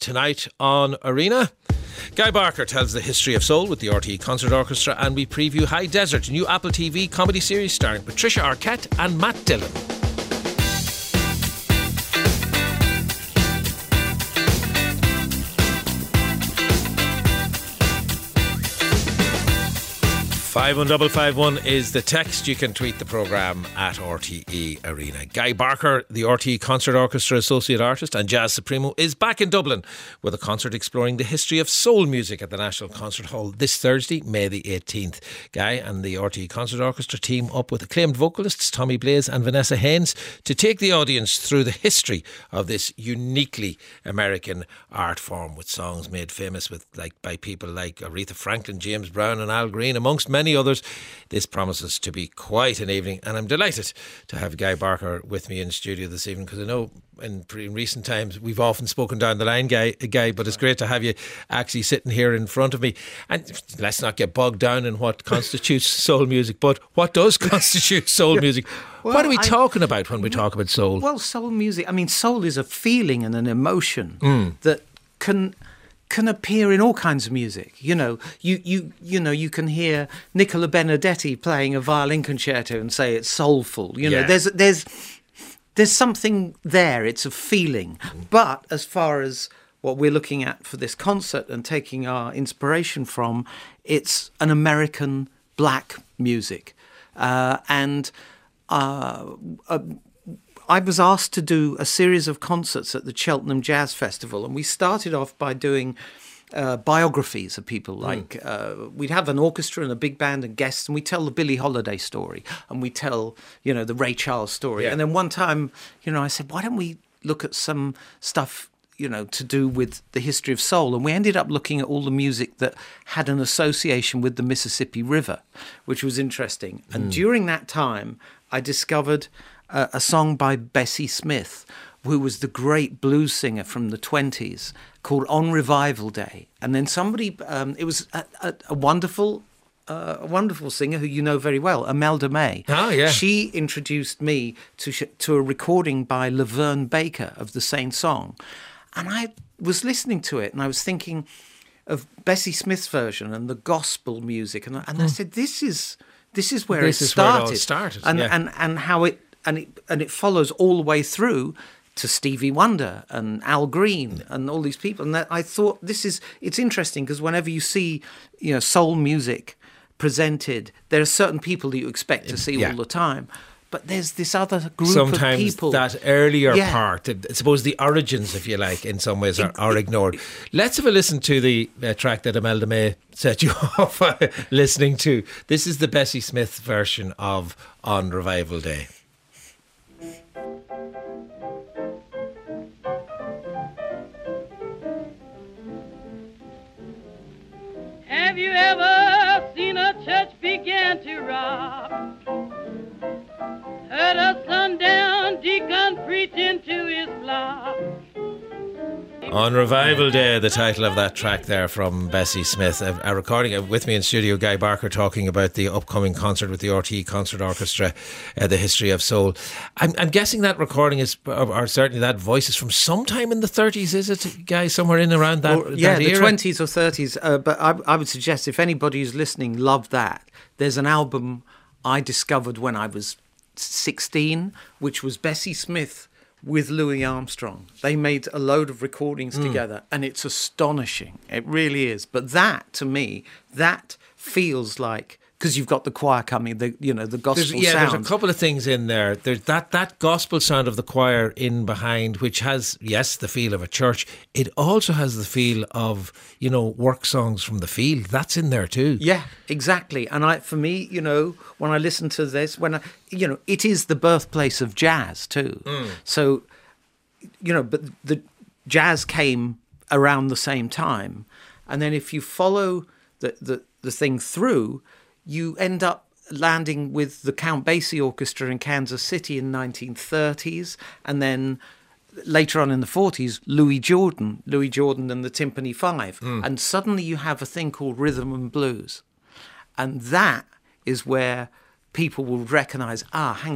tonight on Arena. Guy Barker tells the history of soul with the RTE Concert Orchestra, and we preview High Desert, a new Apple TV comedy series starring Patricia Arquette and Matt Dillon. Five 51551 is the text. You can tweet the programme at RTE Arena. Guy Barker, the RTE Concert Orchestra Associate Artist and Jazz Supremo, is back in Dublin with a concert exploring the history of soul music at the National Concert Hall this Thursday, May the 18th. Guy and the RTE Concert Orchestra team up with acclaimed vocalists Tommy Blaze and Vanessa Haynes to take the audience through the history of this uniquely American art form, with songs made famous by people like Aretha Franklin, James Brown and Al Green, amongst many others. This promises to be quite an evening, and I'm delighted to have Guy Barker with me in studio this evening, because I know in recent times we've often spoken down the line, Guy, but it's great to have you actually sitting here in front of me. And let's not get bogged down in what constitutes soul music, but what does constitute soul music? Well, what are we talking about when we talk about soul? Well, soul music, soul is a feeling and an emotion that can appear in all kinds of music. You can hear Nicola Benedetti playing a violin concerto and say it's soulful. There's something there. It's a feeling. But as far as what we're looking at for this concert and taking our inspiration from, it's an American black music. I was asked to do a series of concerts at the Cheltenham Jazz Festival, and we started off by doing biographies of people. Like we'd have an orchestra and a big band and guests, and we tell the Billie Holiday story, and we tell the Ray Charles story. And then one time, I said, why don't we look at some stuff to do with the history of soul? And we ended up looking at all the music that had an association with the Mississippi River, which was interesting. And during that time, I discovered a song by Bessie Smith, who was the great blues singer from the 20s, called On Revival Day. And then somebody, it was a wonderful singer who you know very well, Imelda May. Oh, yeah. She introduced me to a recording by Laverne Baker of the same song. And I was listening to it and I was thinking of Bessie Smith's version and the gospel music. And I said, this is where it started. And how it follows all the way through to Stevie Wonder and Al Green and all these people. And I thought it's interesting, because whenever you see soul music presented, there are certain people that you expect to see all the time. But there's this other group of people. Sometimes that earlier part, I suppose the origins, if you like, in some ways are ignored. Let's have a listen to the track that Imelda May set you off listening to. This is the Bessie Smith version of On Revival Day. Have you ever seen a church begin to rock? Heard a sundown deacon preaching to his flock. On Revival Day, the title of that track there from Bessie Smith. A recording with me in studio, Guy Barker, talking about the upcoming concert with the RTE Concert Orchestra, the history of soul. I'm guessing that recording is, or certainly that voice is from sometime in the 30s, is it, Guy? Somewhere in around that, that era? The 20s or 30s. But I would suggest, if anybody who's listening loved that, there's an album I discovered when I was 16, which was Bessie Smith with Louis Armstrong. They made a load of recordings together, and it's astonishing. It really is. But that, to me, that feels like, because you've got the choir coming, the gospel sound. There's a couple of things in there. There's that gospel sound of the choir in behind, which has, yes, the feel of a church. It also has the feel of, work songs from the field. That's in there too. Yeah, exactly. And for me, when I listen to this, it is the birthplace of jazz too. So, but the jazz came around the same time. And then if you follow the thing through, you end up landing with the Count Basie Orchestra in Kansas City in 1930s, and then later on in the 40s, Louis Jordan and the Timpani Five. And suddenly you have a thing called rhythm and blues. And that is where people will recognise, hang on,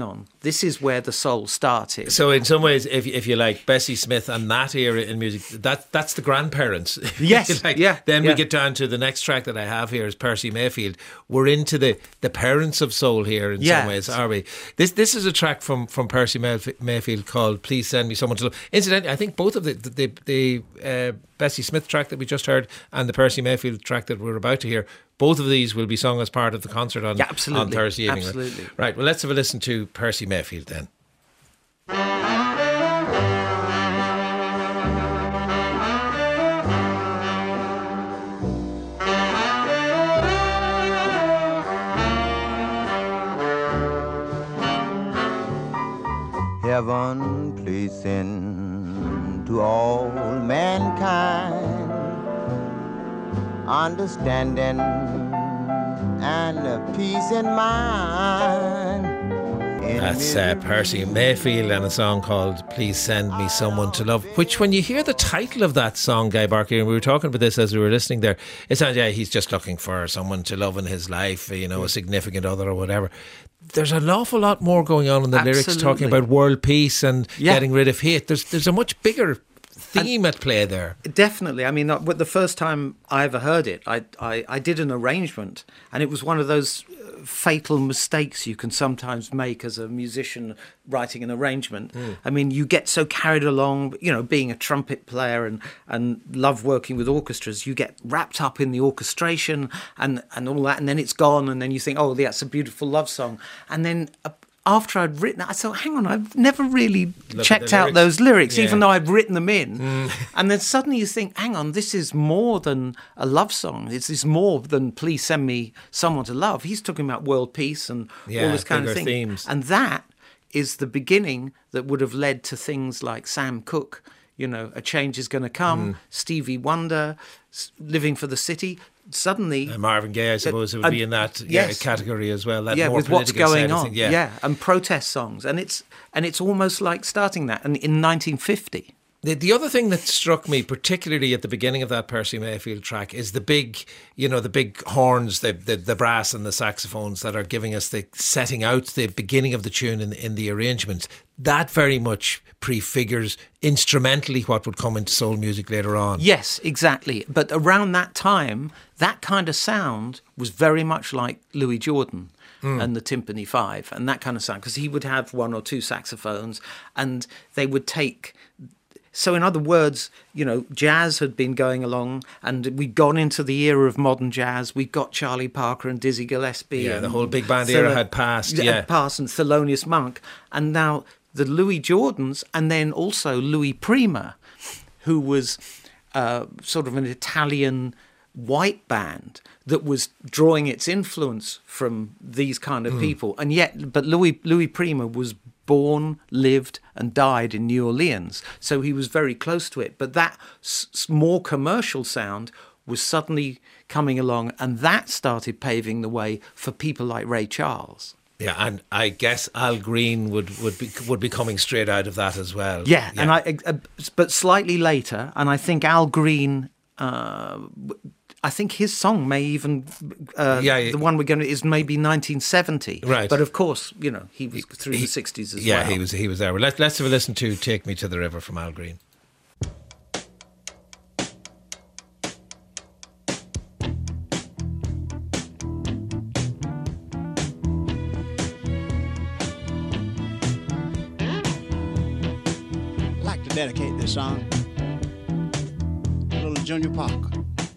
This is where the soul started. So in some ways, if you like Bessie Smith and that era in music, that's the grandparents. Yes, Then we get down to the next track that I have here is Percy Mayfield. We're into the parents of soul here in some ways, are we? This is a track from Percy Mayfield called "Please Send Me Someone to Love." Incidentally, I think both of the Bessie Smith track that we just heard and the Percy Mayfield track that we're about to hear, both of these will be sung as part of the concert on Thursday evening. Absolutely. Right, well, let's have a listen to Percy Mayfield then. Heaven, please send to all mankind understanding and peace in mind. That's Percy Mayfield and a song called Please Send Me Someone to Love, which when you hear the title of that song, Guy Barker, and we were talking about this as we were listening there, it sounds he's just looking for someone to love in his life, a significant other or whatever. There's an awful lot more going on in the lyrics, talking about world peace and getting rid of hate. There's a much bigger theme at play there. Definitely. I mean, the first time I ever heard it, I did an arrangement, and it was one of those fatal mistakes you can sometimes make as a musician writing an arrangement. I mean, you get so carried along, being a trumpet player and love working with orchestras, you get wrapped up in the orchestration and all that, and then it's gone, and then you think, oh, that's a beautiful love song. And then after I'd written it, I thought, hang on, I've never really checked out those lyrics, even though I've written them in. And then suddenly you think, hang on, this is more than a love song. It's more than Please Send Me Someone to Love. He's talking about world peace and all this kind of thing. Themes. And that is the beginning that would have led to things like Sam Cooke, A Change Is Gonna Come, Stevie Wonder, Living for the City. Suddenly, Marvin Gaye, I suppose, would be in that category as well. That more with what's going on, thing, and protest songs, and it's almost like starting that. And in 1950, the other thing that struck me, particularly at the beginning of that Percy Mayfield track, is the big, the big horns, the brass and the saxophones that are giving us setting out the beginning of the tune in the arrangement. That very much prefigures instrumentally what would come into soul music later on. Yes, exactly. But around that time, that kind of sound was very much like Louis Jordan and the Timpani Five and that kind of sound, because he would have one or two saxophones and they would take... So in other words, jazz had been going along and we'd gone into the era of modern jazz. We'd got Charlie Parker and Dizzy Gillespie. Yeah, the whole big band era had passed. Passed, and Thelonious Monk. And now the Louis Jordans, and then also Louis Prima, who was sort of an Italian white band that was drawing its influence from these kind of people. And yet, but Louis Prima was born, lived and died in New Orleans, so he was very close to it. But that more commercial sound was suddenly coming along, and that started paving the way for people like Ray Charles. Yeah, and I guess Al Green would be coming straight out of that as well. Yeah. And but slightly later, and I think Al Green. I think his song may even the one we're going to is maybe 1970. Right. But of course, he was through the 60s as well. Yeah, he was there. Well, let's have a listen to "Take Me to the River" from Al Green. I'd like to dedicate this song to little Junior Parker,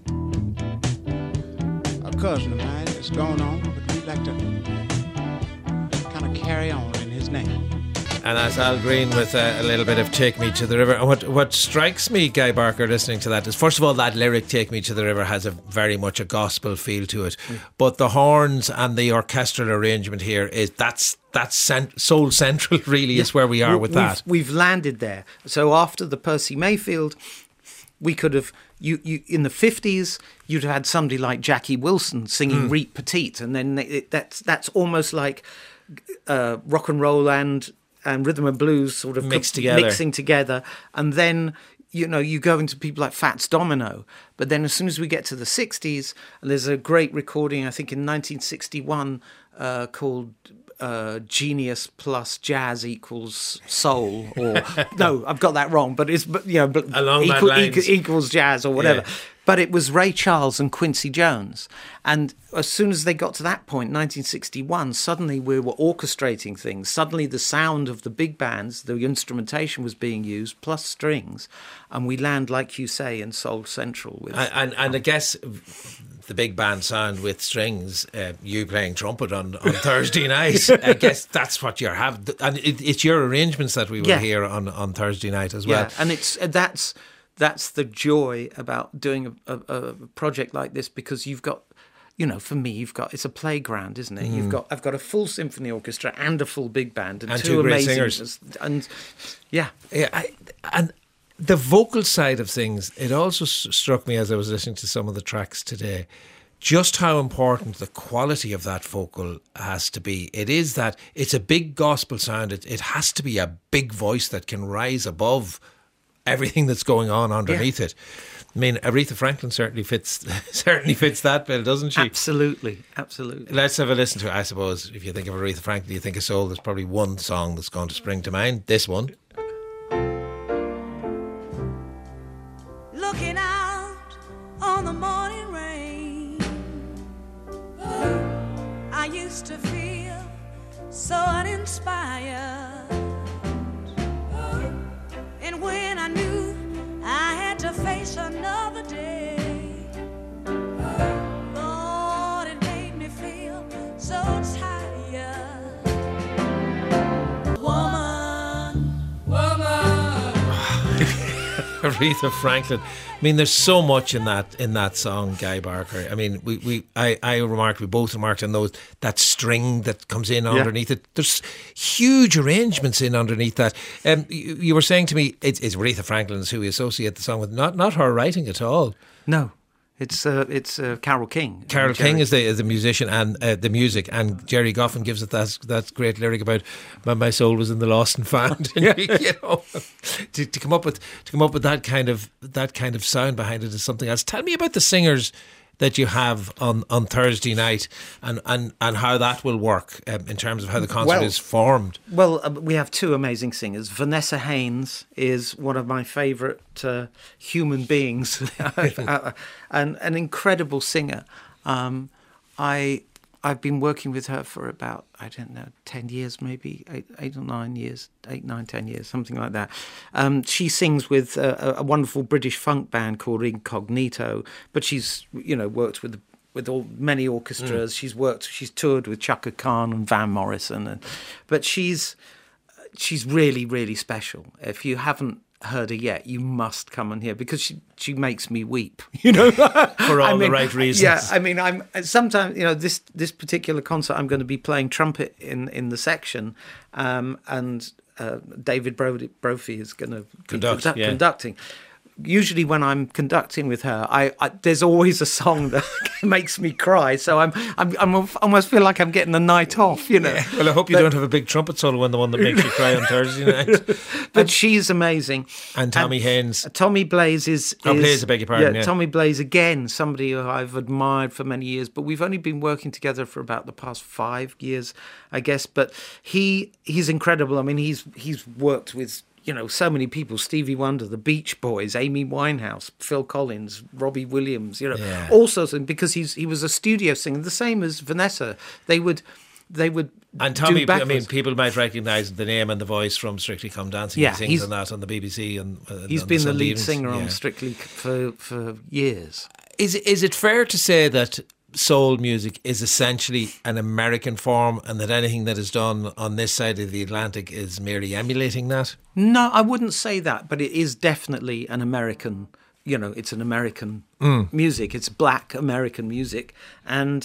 a cousin of mine that's gone on, but we'd like to kind of carry on in his name. And that's Al Green with a little bit of "Take Me to the River." And what strikes me, Guy Barker, listening to that is, first of all, that lyric "Take Me to the River" has a very much a gospel feel to it. But the horns and the orchestral arrangement here that's soul central, really, is where we are with that. We've landed there. So after the Percy Mayfield, we could have... You in the 50s, you'd have had somebody like Jackie Wilson singing Reet Petite, and then that's almost like rock and roll and rhythm and blues sort of mixing together. And then you go into people like Fats Domino. But then as soon as we get to the 60s, and there's a great recording, I think in 1961, called genius plus jazz equals soul, or no, I've got that wrong. But it's Along that lines. equals jazz or whatever. Yeah. But it was Ray Charles and Quincy Jones, and as soon as they got to that point, 1961, suddenly we were orchestrating things. Suddenly the sound of the big bands, the instrumentation was being used plus strings, and we land, like you say, in Soul Central with And I guess the big band sound with strings, you playing trumpet on Thursday night, I guess that's what you're having. And it's your arrangements that we will hear on Thursday night as well. Yeah, and that's the joy about doing a project like this, because you've got, for me, it's a playground, isn't it? I've got a full symphony orchestra and a full big band and two great amazing singers. And and the vocal side of things, it also struck me as I was listening to some of the tracks today, just how important the quality of that vocal has to be. It is that it's a big gospel sound. It has to be a big voice that can rise above everything that's going on underneath it. I mean, Aretha Franklin certainly fits that bill, doesn't she? Absolutely. Let's have a listen to it. I suppose if you think of Aretha Franklin, you think of soul, there's probably one song that's going to spring to mind. This one. Looking out on the morning rain, I used to feel so uninspired. And when I knew I had to face another day, Lord, it made me feel so tired. Woman. Aretha Franklin. I mean, there's so much in that song, Guy Barker. I mean, we both remarked on that string that comes in underneath it. There's huge arrangements in underneath that. You were saying to me, it's Aretha Franklin's who we associate the song with, not her writing at all. No. It's Carole King. Carole King is the musician and the music, and Jerry Goffin gives it that great lyric about my soul was in the lost and found. And, to come up with that kind of sound behind it is something else. Tell me about the singers that you have on Thursday night and how that will work in terms of how the concert is formed. Well, we have two amazing singers. Vanessa Haynes is one of my favourite human beings and an incredible singer. I've been working with her for about, 10 years, maybe 8 or 9 years, 8, 9, 10 years, something like that. She sings with a wonderful British funk band called Incognito, but she's, worked with many orchestras. She's toured with Chaka Khan and Van Morrison, but she's really, really special. If you haven't heard her yet, you must come and hear, because she makes me weep, for all the right reasons. Yeah, I mean, I'm sometimes, this particular concert, I'm going to be playing trumpet in the section, and David Brophy is going to be conducting. Usually when I'm conducting with her, I there's always a song that makes me cry. So I'm almost feel like I'm getting a night off, Yeah. Well, I hope you don't have a big trumpet solo when the one that makes you cry on Thursday night. But she's amazing. And Tommy Haynes. Tommy Blaze is Blaze, I beg your pardon. Yeah. Tommy Blaze, again, somebody who I've admired for many years, but we've only been working together for about the past 5 years, I guess. But he's incredible. I mean, he's worked with so many people: Stevie Wonder, the Beach Boys, Amy Winehouse, Phil Collins, Robbie Williams, all sorts of, because he was a studio singer, the same as Vanessa. They would and Tommy, I mean, people might recognise the name and the voice from Strictly Come Dancing. Yeah, he sings on that on the BBC, and he's been the lead singer on Strictly for years. Is it fair to say that soul music is essentially an American form, and that anything that is done on this side of the Atlantic is merely emulating that? No, I wouldn't say that, but it is definitely an American, it's an American music. It's black American music. And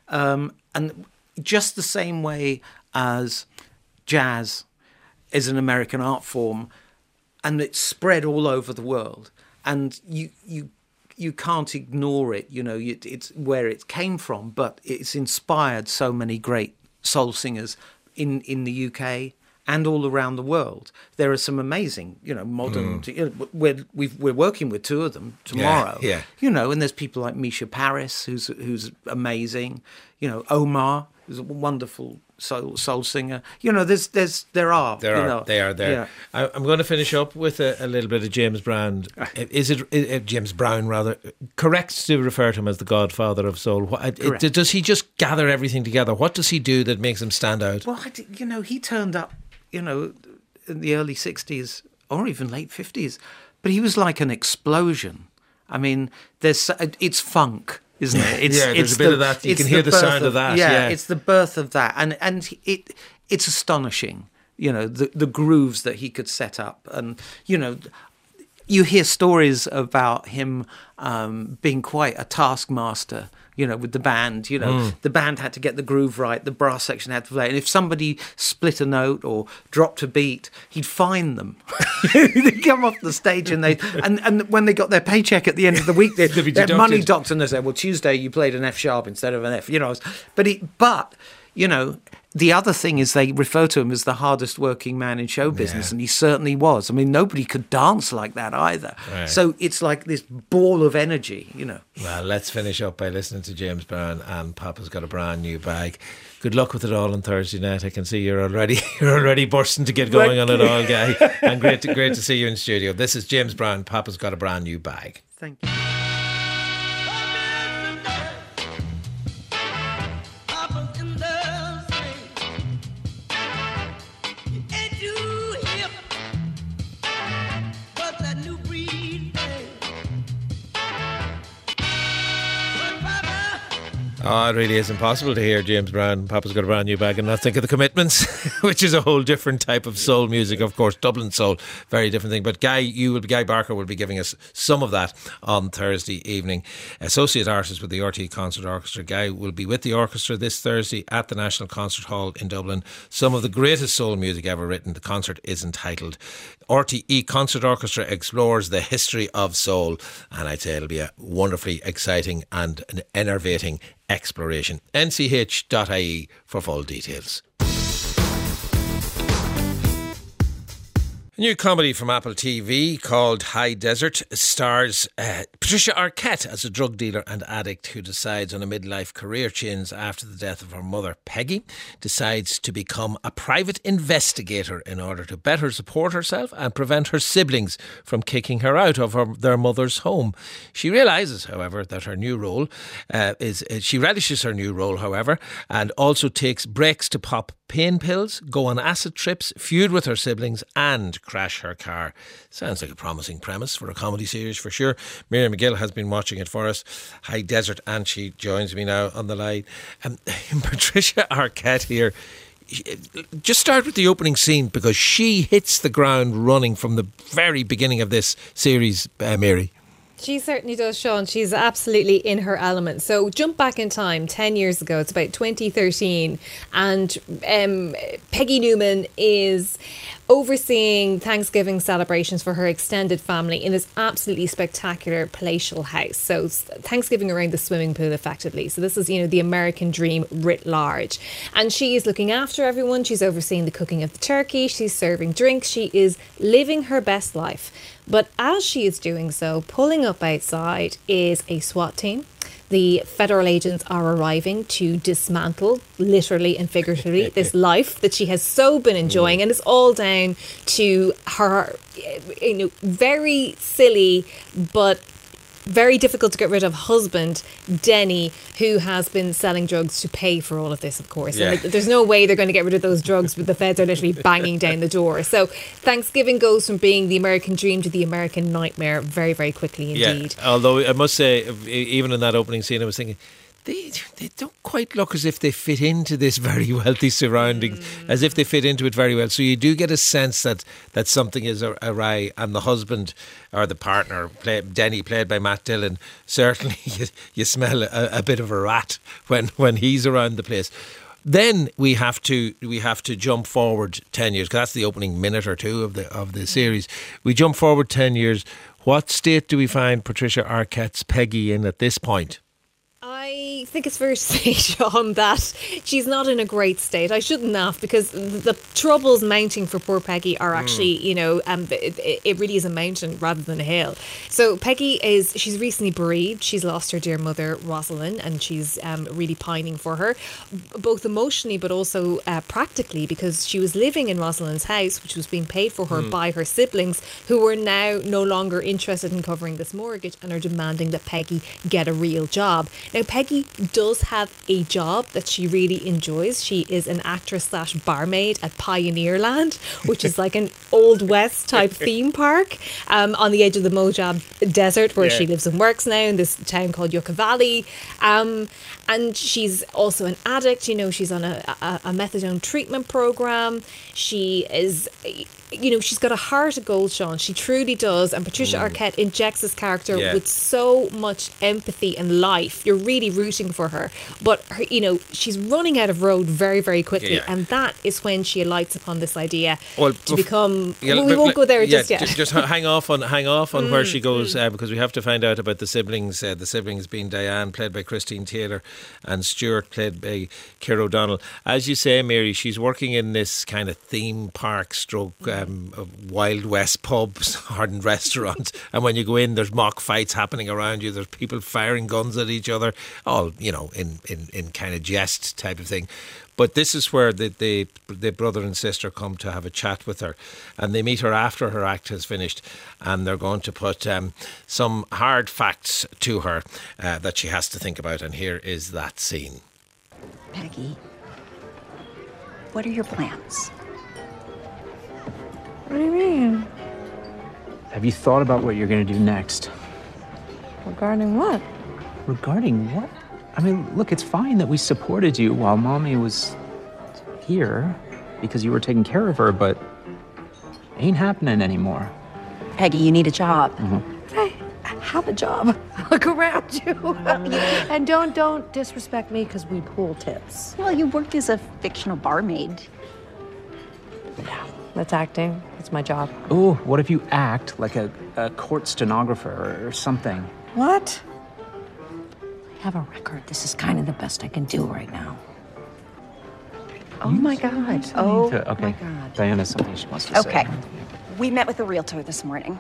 just the same way as jazz is an American art form, and it's spread all over the world. And you can't ignore it, it's where it came from, but it's inspired so many great soul singers in the UK and all around the world. There are some amazing, modern. We're working with two of them tomorrow. Yeah. And there's people like Misha Paris, who's amazing. Omar, who's a wonderful soul singer. You know, there are. They are there. Yeah. I'm going to finish up with a little bit of James Brown. Is James Brown rather correct to refer to him as the godfather of soul? Does he just gather everything together? What does he do that makes him stand out? Well, he turned up, in the early 60s or even late 50s, but he was like an explosion. I mean, it's funk, isn't it? There's a bit of that. You can hear the sound of that. Yeah, it's the birth of that, and it's astonishing. The grooves that he could set up, and you hear stories about him being quite a taskmaster. With the band, the band had to get the groove right, the brass section had to play. And if somebody split a note or dropped a beat, he'd fine them. They'd come off the stage and when they got their paycheck at the end of the week, they'd have money docked and they said, well, Tuesday you played an F sharp instead of an F, But the other thing is they refer to him as the hardest working man in show business, and he certainly was. I mean, nobody could dance like that either. Right. So it's like this ball of energy, Well, let's finish up by listening to James Brown and Papa's Got a Brand New Bag. Good luck with it all on Thursday night. I can see you're already bursting to get going on it all, Guy. And great to see you in studio. This is James Brown, Papa's Got a Brand New Bag. Thank you. Oh, it really is impossible to hear James Brown, Papa's Got a Brand New Bag, and not think of The Commitments, which is a whole different type of soul music. Of course, Dublin soul, very different thing. But Guy Barker will be giving us some of that on Thursday evening. Associate artist with the RTE Concert Orchestra. Guy will be with the orchestra this Thursday at the National Concert Hall in Dublin. Some of the greatest soul music ever written. The concert is entitled RTE Concert Orchestra Explores the History of Soul, and I'd say it'll be a wonderfully exciting and an enervating exploration. nch.ie for full details. A new comedy from Apple TV called High Desert stars Patricia Arquette as a drug dealer and addict who decides on a midlife career change after the death of her mother. Peggy decides to become a private investigator in order to better support herself and prevent her siblings from kicking her out of their mother's home. She realises, however, that her new role she relishes her new role, however, and also takes breaks to pop pain pills, go on acid trips, feud with her siblings and crash her car. Sounds like a promising premise for a comedy series for sure. Miriam McGill has been watching it for us, High Desert, and she joins me now on the line. Patricia Arquette here. Just start with the opening scene because she hits the ground running from the very beginning of this series, Mary. She certainly does, Sean. She's absolutely in her element. So jump back in time 10 years ago. It's about 2013 and Peggy Newman is overseeing Thanksgiving celebrations for her extended family in this absolutely spectacular palatial house. So Thanksgiving around the swimming pool, effectively. So this is, the American dream writ large. And she is looking after everyone. She's overseeing the cooking of the turkey. She's serving drinks. She is living her best life. But as she is doing so, pulling up outside is a SWAT team. The federal agents are arriving to dismantle, literally and figuratively, this life that she has so been enjoying. And it's all down to her, very silly but very difficult to get rid of husband, Denny, who has been selling drugs to pay for all of this, of course. Yeah. And there's no way they're going to get rid of those drugs, but the feds are literally banging down the door. So Thanksgiving goes from being the American dream to the American nightmare very, very quickly indeed. Yeah, although I must say, even in that opening scene, I was thinking, they don't quite look as if they fit into this very wealthy surrounding, as if they fit into it very well. So you do get a sense that something is awry, and the husband or the partner, Denny, played by Matt Dillon, certainly you smell a bit of a rat when he's around the place. Then we have to jump forward 10 years, because that's the opening minute or two of the series. We jump forward 10 years. What state do we find Patricia Arquette's Peggy in at this point? I think it's fair to say, Sean, that she's not in a great state. I shouldn't laugh because the troubles mounting for poor Peggy are actually, it really is a mountain rather than a hill. So Peggy she's recently bereaved. She's lost her dear mother, Rosalind, and she's really pining for her, both emotionally but also practically, because she was living in Rosalind's house, which was being paid for her by her siblings, who were now no longer interested in covering this mortgage and are demanding that Peggy get a real job. Now, Peggy does have a job that she really enjoys. She is an actress / barmaid at Pioneerland, which is like an Old West type theme park on the edge of the Mojave Desert, where she lives and works now in this town called Yucca Valley. And she's also an addict. You know, she's on a methadone treatment program. She is, she's got a heart of gold, Sean. She truly does. And Patricia Arquette injects this character with so much empathy and life. You're really rooting for her. But, she's running out of road very, very quickly. Yeah. And that is when she alights upon this idea to become... we won't go there just yet. Just hang off on where she goes, because we have to find out about the siblings. The siblings being Diane, played by Christine Taylor, and Stuart, played by Keir O'Donnell. As you say, Mary, she's working in this kind of theme park stroke Wild West pubs, hardened restaurants, and when you go in, there's mock fights happening around you. There's people firing guns at each other, all in kind of jest type of thing. But this is where the brother and sister come to have a chat with her, and they meet her after her act has finished, and they're going to put some hard facts to her that she has to think about, and here is that scene. Peggy, what are your plans? What do you mean? Have you thought about what you're going to do next? Regarding what? Regarding what? I mean, look, it's fine that we supported you while Mommy was here because you were taking care of her, but it ain't happening anymore. Peggy, you need a job. Mm-hmm. I have a job. Look around you. And don't disrespect me because we pool tips. Well, you worked as a fictional barmaid. Yeah, that's acting. That's my job. Oh, what if you act like a court stenographer or something? What? I have a record. This is kind of the best I can do right now. Oh my God. Okay. My God. Diana, something she wants to say. Okay. We met with a realtor this morning.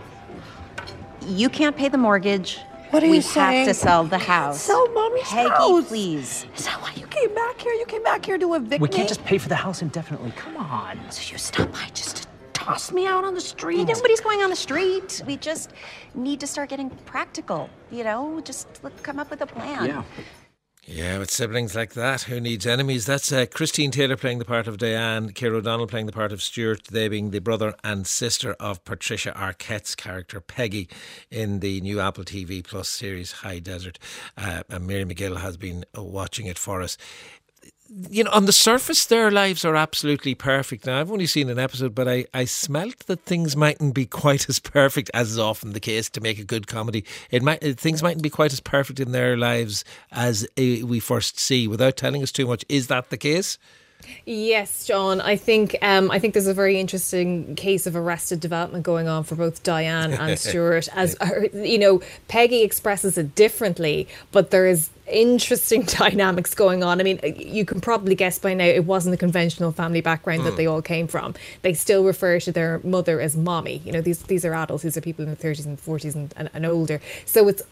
You can't pay the mortgage. What are you saying? We have to sell the house. Sell Mommy's Peggy, house. please. Is that why you came back here? You came back here to evict We me? can't just pay for the house indefinitely. Come on. So you stop by just to toss me out on the street? Nobody's going on the street. We just need to start getting practical, just come up with a plan. Yeah, with siblings like that, who needs enemies? That's Christine Taylor playing the part of Diane, Keir O'Donnell playing the part of Stuart, they being the brother and sister of Patricia Arquette's character Peggy in the new Apple TV Plus series High Desert. And Mary McGill has been watching it for us. On the surface, their lives are absolutely perfect. Now, I've only seen an episode, but I smelt that things mightn't be quite as perfect, as is often the case to make a good comedy. Things mightn't be quite as perfect in their lives as we first see. Without telling us too much, is that the case? Yes, John. I think there's a very interesting case of arrested development going on for both Diane and Stuart. As Peggy expresses it differently, but there is interesting dynamics going on. I mean, you can probably guess by now it wasn't a conventional family background that they all came from. They still refer to their mother as mommy. These are adults. These are people in their 30s and 40s and older. So it's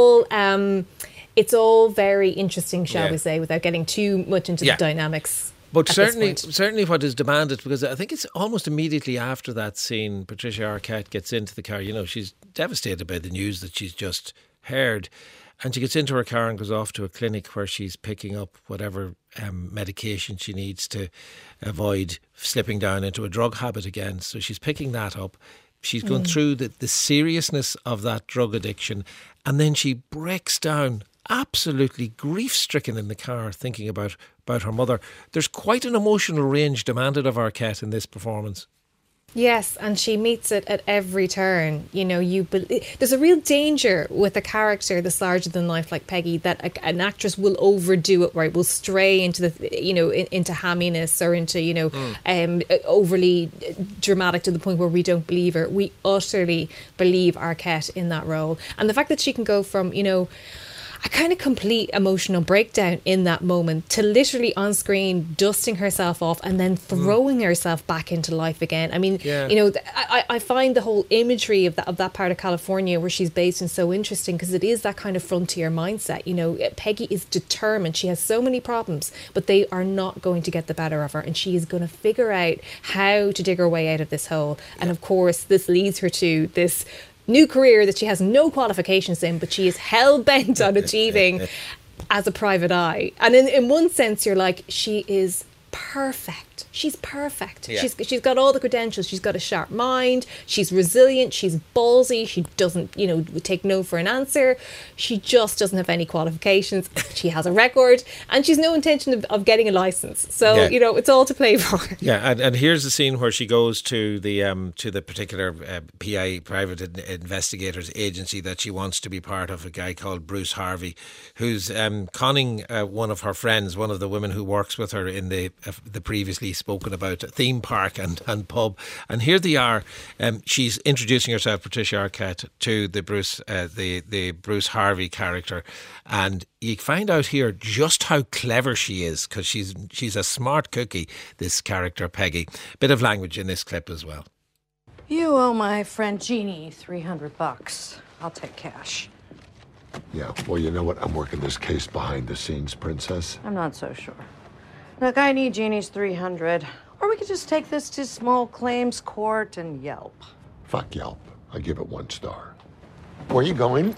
all very interesting, shall we say, without getting too much into the dynamics. But certainly what is demanded, because I think it's almost immediately after that scene, Patricia Arquette gets into the car. She's devastated by the news that she's just heard. And she gets into her car and goes off to a clinic where she's picking up whatever medication she needs to avoid slipping down into a drug habit again. So she's picking that up. She's going through the seriousness of that drug addiction. And then she breaks down, absolutely grief-stricken in the car, thinking about her mother. There's quite an emotional range demanded of Arquette in this performance. Yes, and she meets it at every turn. There's a real danger with a character this larger than life like Peggy that an actress will overdo it, right? Will stray into into hamminess or into overly dramatic to the point where we don't believe her. We utterly believe Arquette in that role, and the fact that she can go from a kind of complete emotional breakdown in that moment, to literally on screen dusting herself off and then throwing herself back into life again. I mean, I find the whole imagery of that part of California where she's based in so interesting, because it is that kind of frontier mindset. You know, Peggy is determined. She has so many problems, but they are not going to get the better of her, and she is going to figure out how to dig her way out of this hole. And of course, this leads her to this new career that she has no qualifications in, but she is hell-bent on achieving as a private eye. And in one sense, you're like, she is perfect. She's perfect. Yeah. She's got all the credentials. She's got a sharp mind. She's resilient. She's ballsy. She doesn't, take no for an answer. She just doesn't have any qualifications. She has a record, and she's no intention of getting a license. So it's all to play for. Yeah, and here's the scene where she goes to the particular PI, private investigators agency that she wants to be part of. A guy called Bruce Harvey, who's conning one of her friends, one of the women who works with her in the previously spoken about theme park and pub. And here they are. She's introducing herself, Patricia Arquette, to the Bruce Harvey character, and you find out here just how clever she is, because she's a smart cookie, this character Peggy. Bit of language in this clip as well. You owe my friend Jeannie $300. I'll take cash. Yeah, well, you know what? I'm working this case behind the scenes, Princess. I'm not so sure. Look, I need Jeannie's $300. Or we could just take this to small claims court and Yelp. Fuck Yelp. I give it 1 star. Where are you going?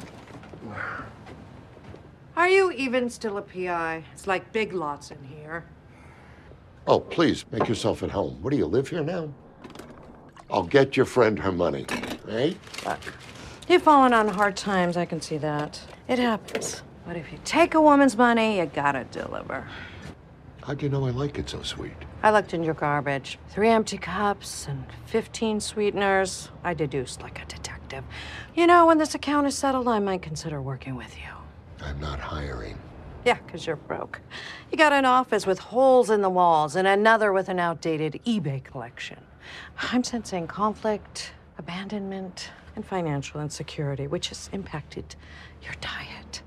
Are you even still a PI? It's like Big Lots in here. Oh, please, make yourself at home. What do you live here now? I'll get your friend her money, eh? You've fallen on hard times, I can see that. It happens. But if you take a woman's money, you gotta deliver. How'd you know I like it so sweet? I looked in your garbage. 3 empty cups and 15 sweeteners. I deduced like a detective. When this account is settled, I might consider working with you. I'm not hiring. Yeah, because you're broke. You got an office with holes in the walls and another with an outdated eBay collection. I'm sensing conflict, abandonment, and financial insecurity, which has impacted your diet.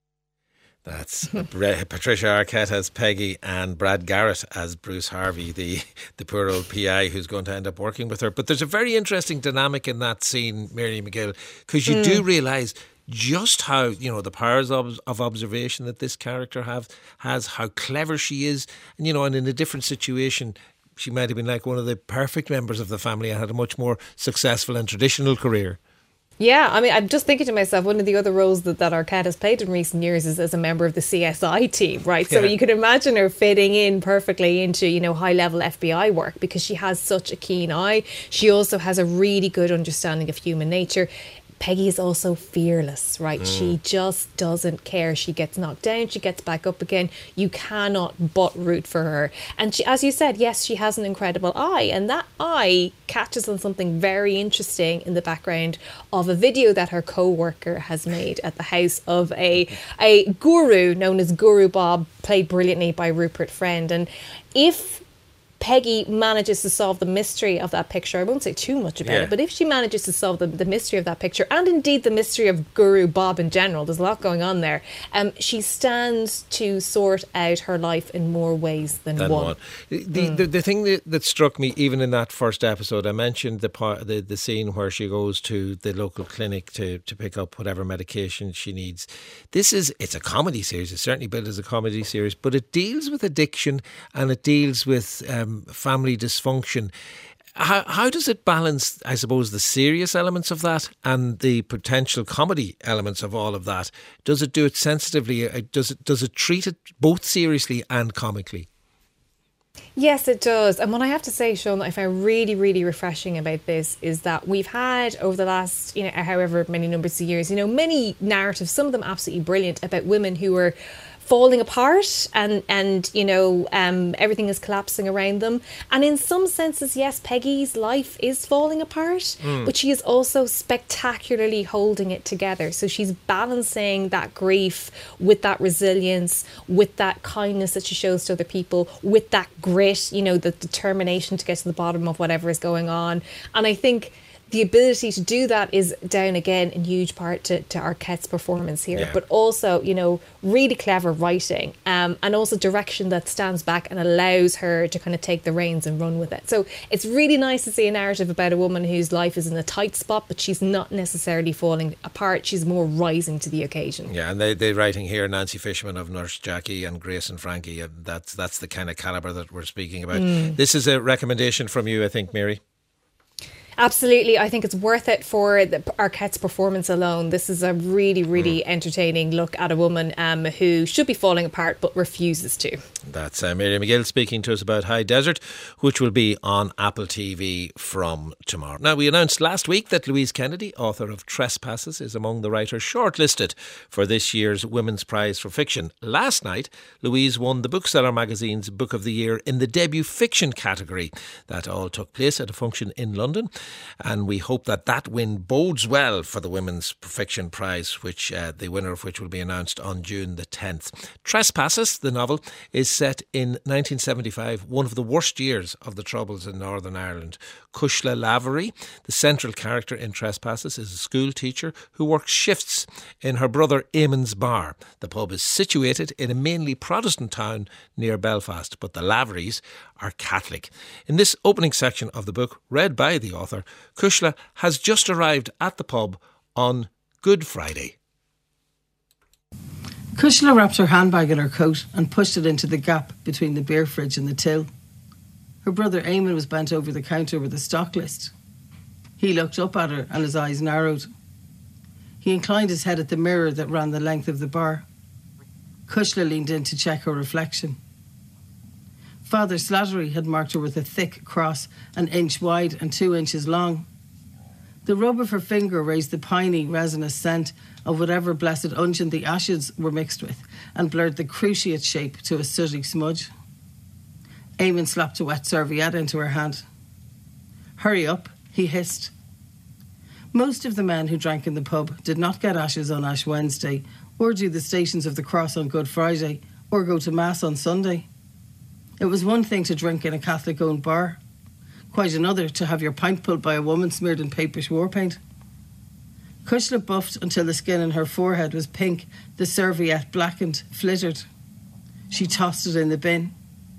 That's Patricia Arquette as Peggy and Brad Garrett as Bruce Harvey, the poor old PI who's going to end up working with her. But there's a very interesting dynamic in that scene, Mary McGill, because you do realise just how, the powers of observation that this character has, how clever she is. And, and in a different situation, she might have been like one of the perfect members of the family and had a much more successful and traditional career. Yeah, I mean, I'm just thinking to myself, one of the other roles that Arquette has played in recent years is as a member of the CSI team, right? So you could imagine her fitting in perfectly into, high-level FBI work, because she has such a keen eye. She also has a really good understanding of human nature. Peggy is also fearless, right? She just doesn't care. She gets knocked down, she gets back up again. You cannot but root for her. And she, as you said, yes, she has an incredible eye, and that eye catches on something very interesting in the background of a video that her co-worker has made at the house of a guru known as Guru Bob, played brilliantly by Rupert Friend. And if Peggy manages to solve the mystery of that picture, I won't say too much about it, but if she manages to solve the mystery of that picture, and indeed the mystery of Guru Bob in general, there's a lot going on there, she stands to sort out her life in more ways than one. The thing that struck me, even in that first episode, I mentioned the scene where she goes to the local clinic to pick up whatever medication she needs. It's a comedy series. It's certainly built as a comedy series, but it deals with addiction and it deals with family dysfunction. How does it balance, I suppose, the serious elements of that and the potential comedy elements of all of that? Does it do it sensitively? Does it treat it both seriously and comically? Yes, it does. And what I have to say, Sean, that I find really, really refreshing about this is that we've had over the last, however many numbers of years, many narratives, some of them absolutely brilliant, about women who are falling apart and everything is collapsing around them. And in some senses, yes, Peggy's life is falling apart, but she is also spectacularly holding it together. So she's balancing that grief with that resilience, with that kindness that she shows to other people, with that grit, the determination to get to the bottom of whatever is going on. And I think the ability to do that is down again in huge part to Arquette's performance here, but also, you know, really clever writing, and also direction that stands back and allows her to kind of take the reins and run with it. So it's really nice to see a narrative about a woman whose life is in a tight spot, but she's not necessarily falling apart. She's more rising to the occasion. Yeah, and they're writing here Nancy Fishman of Nurse Jackie and Grace and Frankie, and that's the kind of calibre that we're speaking about. This is a recommendation from you, I think, Mary. Absolutely. I think it's worth it for Arquette's performance alone. This is a really, really entertaining look at a woman who should be falling apart but refuses to. That's Mary McGill speaking to us about High Desert, which will be on Apple TV from tomorrow. Now, we announced last week that Louise Kennedy, author of Trespasses, is among the writers shortlisted for this year's Women's Prize for Fiction. Last night, Louise won the Bookseller magazine's Book of the Year in the debut fiction category. That all took place at a function in London. And we hope that win bodes well for the Women's Fiction Prize, which the winner of which will be announced on June the 10th. Trespasses, the novel, is set in 1975, one of the worst years of the Troubles in Northern Ireland. Cushla Lavery, the central character in Trespasses, is a school teacher who works shifts in her brother Eamon's bar. The pub is situated in a mainly Protestant town near Belfast, but the Laverys are Catholic. In this opening section of the book, read by the author, Cushla has just arrived at the pub on Good Friday. Cushla wrapped her handbag in her coat and pushed it into the gap between the beer fridge and the till. Her brother Eamon was bent over the counter with a stock list. He looked up at her and his eyes narrowed. He inclined his head at the mirror that ran the length of the bar. Cushla leaned in to check her reflection. Father Slattery had marked her with a thick cross, an inch wide and 2 inches long. The rub of her finger raised the piney, resinous scent of whatever blessed unguent the ashes were mixed with and blurred the cruciate shape to a sooty smudge. Eamon slapped a wet serviette into her hand. "Hurry up," he hissed. Most of the men who drank in the pub did not get ashes on Ash Wednesday, or do the Stations of the Cross on Good Friday, or go to Mass on Sunday. It was one thing to drink in a Catholic-owned bar, quite another to have your pint pulled by a woman smeared in Papish war paint. Cushla buffed until the skin on her forehead was pink, the serviette blackened, flittered. She tossed it in the bin.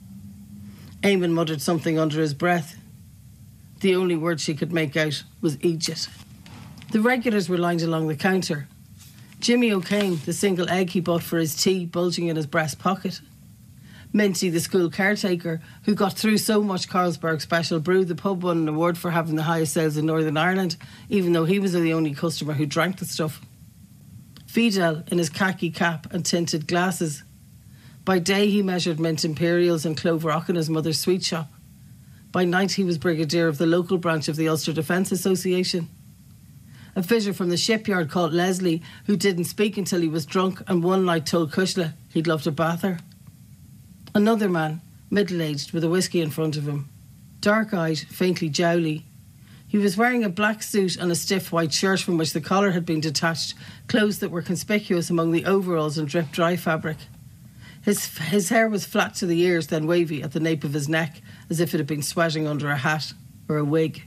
Eamon muttered something under his breath. The only word she could make out was "Egypt." The regulars were lined along the counter. Jimmy O'Kane, the single egg he bought for his tea, bulging in his breast pocket. Minty, the school caretaker, who got through so much Carlsberg Special Brew, the pub won an award for having the highest sales in Northern Ireland, even though he was the only customer who drank the stuff. Fidel, in his khaki cap and tinted glasses. By day he measured mint imperials and Clover in his mother's sweet shop. By night he was brigadier of the local branch of the Ulster Defence Association. A fitter from the shipyard called Leslie, who didn't speak until he was drunk and one night told Cushla he'd love to bath her. Another man, middle-aged, with a whiskey in front of him. Dark-eyed, faintly jowly. He was wearing a black suit and a stiff white shirt from which the collar had been detached, clothes that were conspicuous among the overalls and drip-dry fabric. His hair was flat to the ears, then wavy at the nape of his neck, as if it had been sweating under a hat or a wig.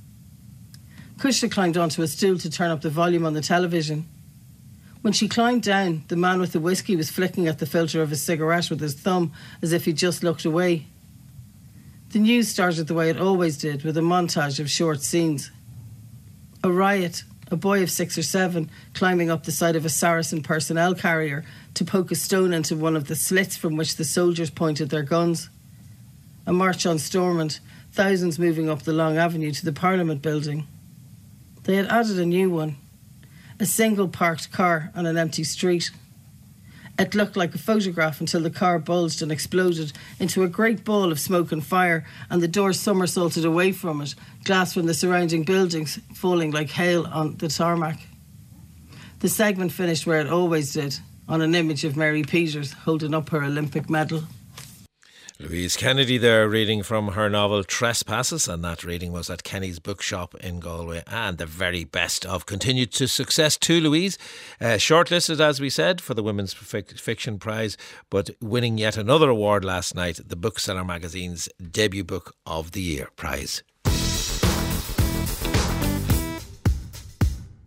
Cushla climbed onto a stool to turn up the volume on the television. When she climbed down, the man with the whiskey was flicking at the filter of his cigarette with his thumb, as if he'd just looked away. The news started the way it always did, with a montage of short scenes. A riot, a boy of 6 or 7 climbing up the side of a Saracen personnel carrier to poke a stone into one of the slits from which the soldiers pointed their guns. A march on Stormont, thousands moving up the long avenue to the Parliament building. They had added a new one. A single parked car on an empty street. It looked like a photograph until the car bulged and exploded into a great ball of smoke and fire, and the doors somersaulted away from it, glass from the surrounding buildings falling like hail on the tarmac. The segment finished where it always did, on an image of Mary Peters holding up her Olympic medal. Louise Kennedy there reading from her novel Trespasses, and that reading was at Kenny's Bookshop in Galway. And the very best of continued success to Louise, shortlisted as we said for the Women's Fiction Prize, but winning yet another award last night, the Bookseller magazine's debut book of the year prize.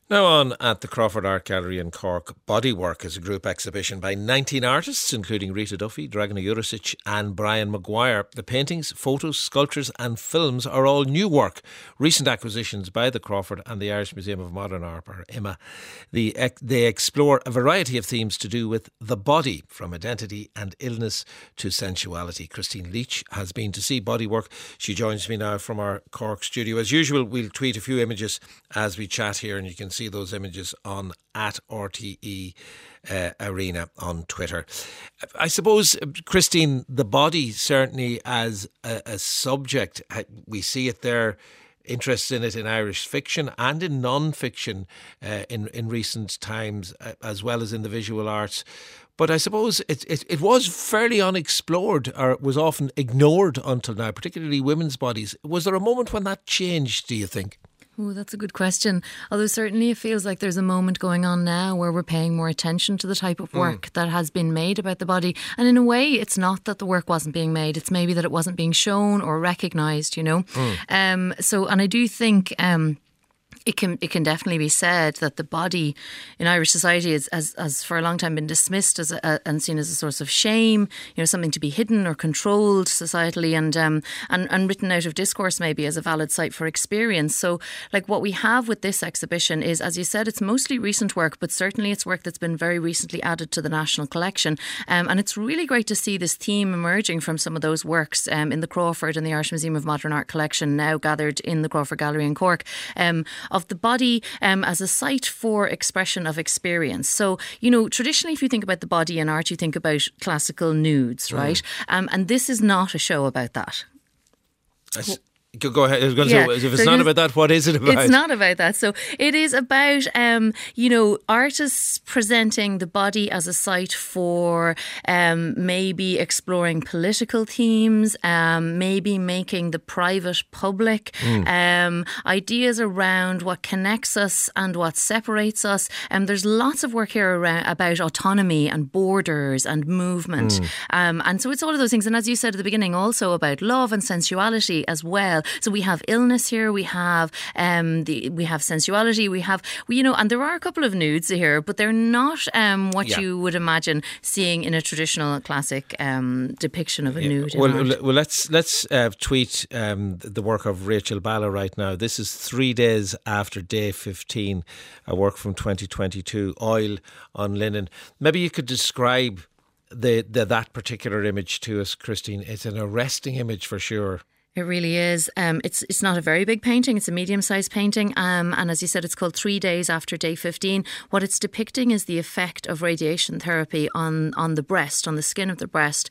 Now on at the Crawford Art Gallery in Cork, Bodywork is a group exhibition by 19 artists, including Rita Duffy, Dragana Jurisic and Brian Maguire. The paintings, photos, sculptures and films are all new work, recent acquisitions by the Crawford and the Irish Museum of Modern Art, or IMA. They explore a variety of themes to do with the body, from identity and illness to sensuality. Christine Leach has been to see Bodywork. She joins me now from our Cork studio. As usual, we'll tweet a few images as we chat here, and you can see those images on at RTE Arena on Twitter. I suppose, Christine, the body certainly as a subject, we see it there, interest in it in Irish fiction and in non-fiction in recent times, as well as in the visual arts. But I suppose it was fairly unexplored, or was often ignored until now, particularly women's bodies. Was there a moment when that changed, do you think? Oh, that's a good question. Although certainly it feels like there's a moment going on now where we're paying more attention to the type of work that has been made about the body. And in a way, it's not that the work wasn't being made. It's maybe that it wasn't being shown or recognised, you know. And I do think... It can definitely be said that the body in Irish society has for a long time been dismissed as and seen as a source of shame, you know, something to be hidden or controlled societally, and written out of discourse maybe as a valid site for experience. So, like, what we have with this exhibition is, as you said, it's mostly recent work, but certainly it's work that's been very recently added to the National Collection, and it's really great to see this theme emerging from some of those works in the Crawford and the Irish Museum of Modern Art collection, now gathered in the Crawford Gallery in Cork. Of the body as a site for expression of experience. So, you know, traditionally, if you think about the body in art, you think about classical nudes, right? And this is not a show about that. Go ahead. I was going to say, if it's not about that, what is it about? It's not about that. So it is about, you know, artists presenting the body as a site for maybe exploring political themes, maybe making the private public, ideas around what connects us and what separates us. There's lots of work here around about autonomy and borders and movement. And so it's all of those things. And as you said at the beginning, also about love and sensuality as well. So we have illness here, we have sensuality, we have, you know, and there are a couple of nudes here, but they're not what you would imagine seeing in a traditional classic depiction of a nude. Well, let's tweet the work of Rachel Balla right now. This is 3 days after day 15, a work from 2022, Oil on Linen. Maybe you could describe that particular image to us, Christine. It's an arresting image for sure. It really is. It's not a very big painting. It's a medium-sized painting. And as you said, it's called 3 days after day 15. What it's depicting is the effect of radiation therapy on the breast, on the skin of the breast,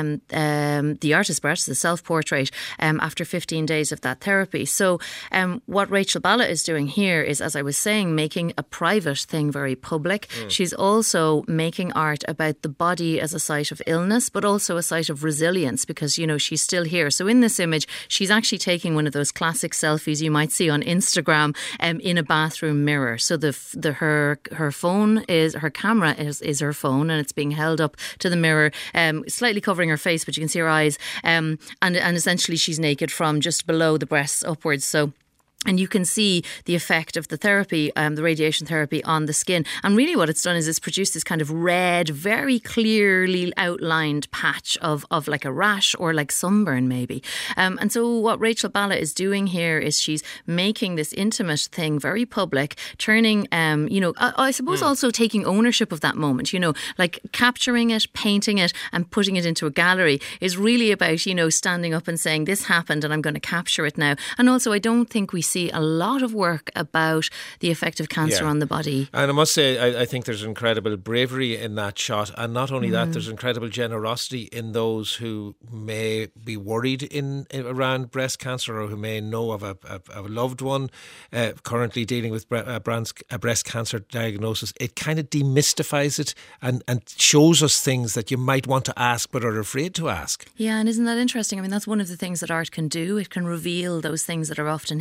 the artist's breast, the self-portrait, after 15 days of that therapy. So what Rachel Balla is doing here is, as I was saying, making a private thing very public. She's also making art about the body as a site of illness, but also a site of resilience, because, you know, she's still here. So in this image, she's actually taking one of those classic selfies you might see on Instagram in a bathroom mirror. So her phone is, her camera is her phone, and it's being held up to the mirror, slightly covering her face, but you can see her eyes. And essentially she's naked from just below the breasts upwards. And you can see the effect of the therapy, the radiation therapy on the skin. And really what it's done is it's produced this kind of red, very clearly outlined patch of like a rash or like sunburn maybe. And so what Rachel Balla is doing here is she's making this intimate thing very public, turning, you know, I suppose also taking ownership of that moment, you know, like capturing it, painting it and putting it into a gallery is really about, you know, standing up and saying this happened and I'm going to capture it now. And also I don't think we see a lot of work about the effect of cancer on the body. And I must say, I think there's incredible bravery in that shot. And not only that, there's incredible generosity in those who may be worried around breast cancer, or who may know of a loved one currently dealing with a breast cancer diagnosis. It kind of demystifies it and shows us things that you might want to ask but are afraid to ask. Yeah, and isn't that interesting? I mean, that's one of the things that art can do. It can reveal those things that are often hidden.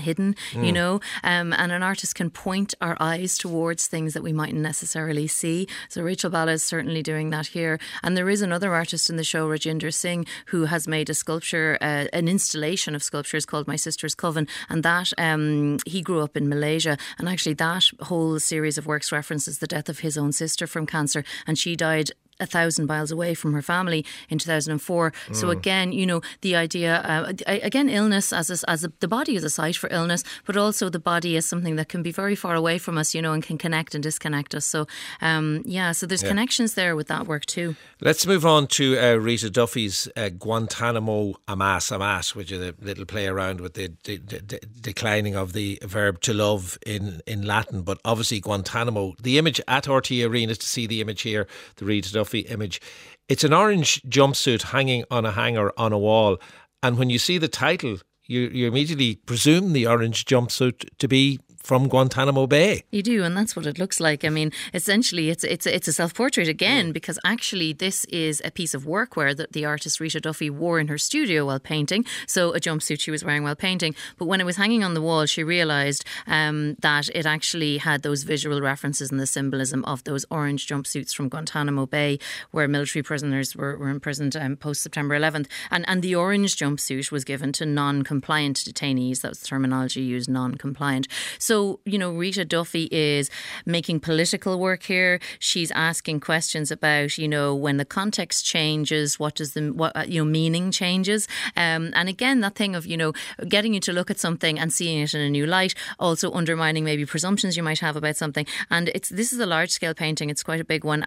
you know, and an artist can point our eyes towards things that we mightn't necessarily see. So Rachel Bala is certainly doing that here. And there is another artist in the show, Rajinder Singh, who has made a sculpture, an installation of sculptures called My Sister's Coven. And that, he grew up in Malaysia. And actually that whole series of works references the death of his own sister from cancer. And she died 1,000 miles away from her family in 2004. So again, you know, the idea, again, illness the body is a site for illness, but also the body is something that can be very far away from us, you know, and can connect and disconnect us. So, so there's connections there with that work too. Let's move on to Rita Duffy's Guantanamo Amas, which is a little play around with the declining of the verb to love in Latin. But obviously Guantanamo, the image at RTÉ Arena, to see the image here, the Rita Duffy image. It's an orange jumpsuit hanging on a hanger on a wall, and when you see the title, you immediately presume the orange jumpsuit to be from Guantanamo Bay. You do, and that's what it looks like. I mean, essentially, it's a self-portrait again, because actually this is a piece of workwear that the artist Rita Duffy wore in her studio while painting. So a jumpsuit she was wearing while painting. But when it was hanging on the wall, she realised that it actually had those visual references and the symbolism of those orange jumpsuits from Guantanamo Bay, where military prisoners were imprisoned post-September 11th. And the orange jumpsuit was given to non-compliant detainees. That was the terminology used, non-compliant. So, you know, Rita Duffy is making political work here. She's asking questions about, you know, when the context changes, what meaning changes. And again, that thing of, you know, getting you to look at something and seeing it in a new light, also undermining maybe presumptions you might have about something. And this is a large scale painting. It's quite a big one.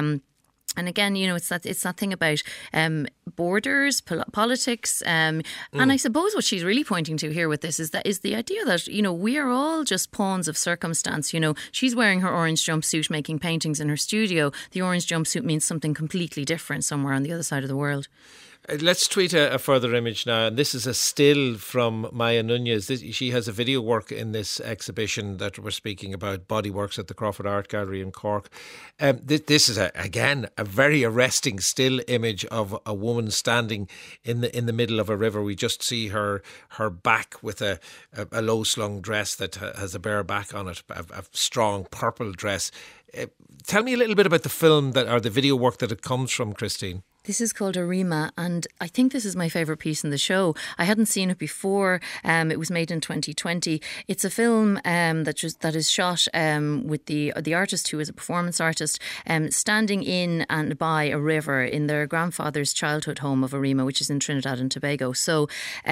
And again, you know, it's that thing about borders, politics, and I suppose what she's really pointing to here with this is the idea that, you know, we are all just pawns of circumstance. You know, she's wearing her orange jumpsuit, making paintings in her studio. The orange jumpsuit means something completely different somewhere on the other side of the world. Let's tweet a further image now. And this is a still from Maya Nunez. She has a video work in this exhibition that we're speaking about, Body Works at the Crawford Art Gallery in Cork. This is, again, a very arresting still image of a woman standing in the middle of a river. We just see her back with a low-slung dress that has a bare back on it, a strong purple dress. Tell me a little bit about the film or the video work that it comes from, Christine. This is called Arima, and I think this is my favourite piece in the show. I hadn't seen it before. It was made in 2020. It's a film that is shot with the artist, who is a performance artist, standing in and by a river in their grandfather's childhood home of Arima, which is in Trinidad and Tobago. So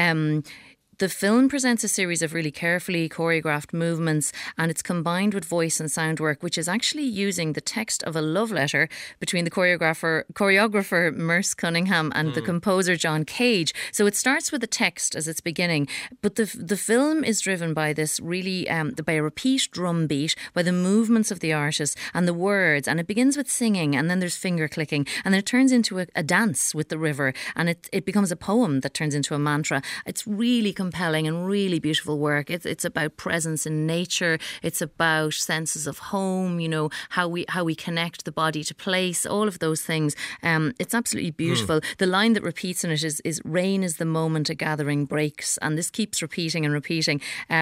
the film presents a series of really carefully choreographed movements, and it's combined with voice and sound work, which is actually using the text of a love letter between the choreographer Merce Cunningham and the composer John Cage. So it starts with the text as it's beginning, but the film is driven by this really by a repeat drum beat, by the movements of the artist and the words, and it begins with singing, and then there's finger clicking, and then it turns into a dance with the river, and it becomes a poem that turns into a mantra. It's really compelling and really beautiful work. It's about presence in nature. It's about senses of home, you know, how we connect the body to place, all of those things. It's absolutely beautiful. The line that repeats in it is rain is the moment a gathering breaks, and this keeps repeating and repeating.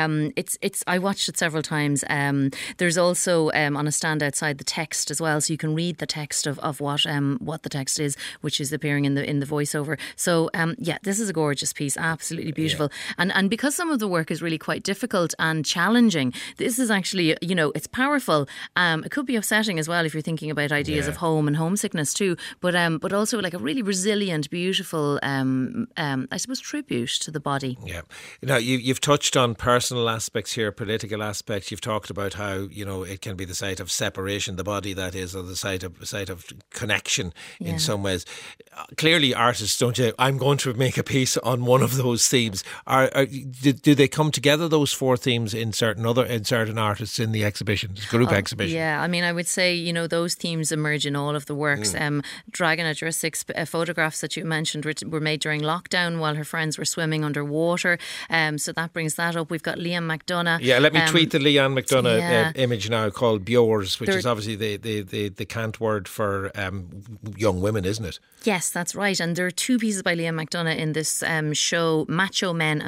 I watched it several times. There's also on a stand outside the text as well, so you can read the text of what the text is, which is appearing in the voiceover. So this is a gorgeous piece, absolutely beautiful. Yeah. And because some of the work is really quite difficult and challenging, this is actually, you know, it's powerful. It could be upsetting as well if you're thinking about ideas of home and homesickness too, but also like a really resilient, beautiful, I suppose, tribute to the body. Yeah. Now, you've touched on personal aspects here, political aspects. You've talked about how, you know, it can be the site of separation, the body that is, or the site of connection in some ways. Clearly, artists, don't you? I'm going to make a piece on one of those themes. Do they come together, those four themes, in certain artists in the exhibition, group exhibition? Yeah, I mean, I would say, you know, those themes emerge in all of the works. Dragon at Your Six photographs that you mentioned were made during lockdown while her friends were swimming underwater. So that brings that up. We've got Leanne McDonough. Yeah, let me tweet the Leanne McDonough image now, called Bjors, which is obviously the cant word for young women, isn't it? Yes, that's right. And there are two pieces by Leanne McDonough in this show, Macho Men and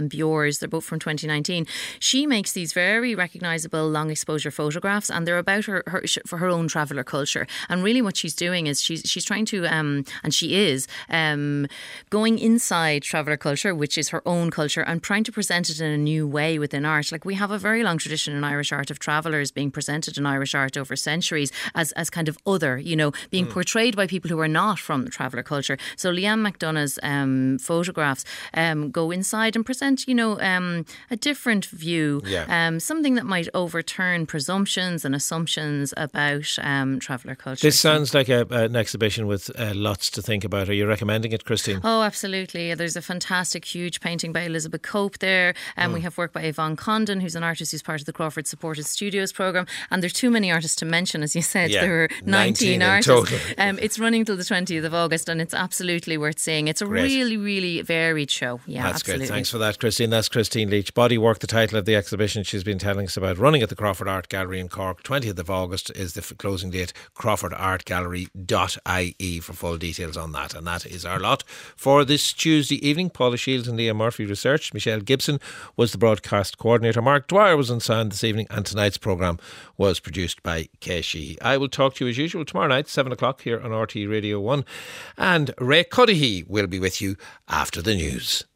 and Bjors. They're both from 2019. She makes these very recognisable long exposure photographs, and they're about for her own traveller culture. And really what she's doing is she's trying to, and she is, going inside traveller culture, which is her own culture, and trying to present it in a new way within art. Like, we have a very long tradition in Irish art of travellers being presented in Irish art over centuries as kind of other, you know, being portrayed by people who are not from the traveller culture. So Leanne McDonagh's photographs go inside and present, you know, a different view, something that might overturn presumptions and assumptions about traveller culture. This sounds like an exhibition with lots to think about. Are you recommending it, Christine? Oh, absolutely. There's a fantastic, huge painting by Elizabeth Cope there. And we have work by Yvonne Condon, who's an artist who's part of the Crawford Supported Studios programme. And there are too many artists to mention, as you said. There are 19 artists. Total. It's running till the 20th of August, and it's absolutely worth seeing. It's a really, really varied show. Yeah, that's absolutely. good. Thanks for that, Christine. That's Christine Leach. Bodywork, the title of the exhibition she's been telling us about, running at the Crawford Art Gallery in Cork. 20th of August is the closing date. CrawfordArtGallery.ie for full details on that. And that is our lot for this Tuesday evening. Paula Shields and Leah Murphy researched. Michelle Gibson was the broadcast coordinator. Mark Dwyer was on sound this evening, and tonight's programme was produced by Kay Sheehy. I will talk to you as usual tomorrow night, 7 o'clock here on RTE Radio 1. And Ray Cudahy will be with you after the news.